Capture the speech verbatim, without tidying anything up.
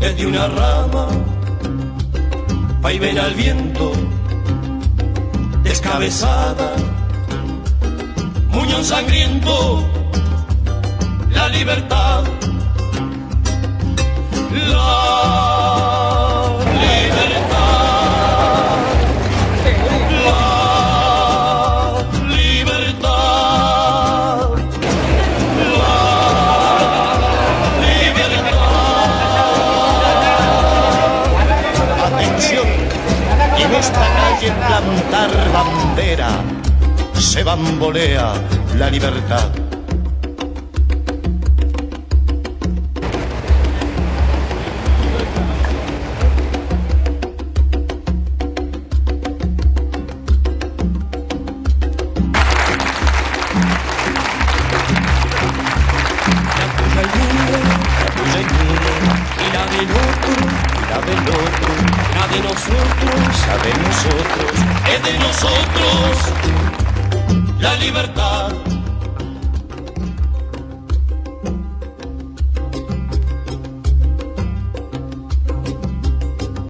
desde una rama va y ven al viento, descabezada, muñón sangriento, la libertad, la libertad, la libertad, la libertad. Atención, y en esta calle plantar bandera se bambolea la libertad. Y la del otro, y la del otro, la de nosotros, la de nosotros, es de nosotros, la libertad.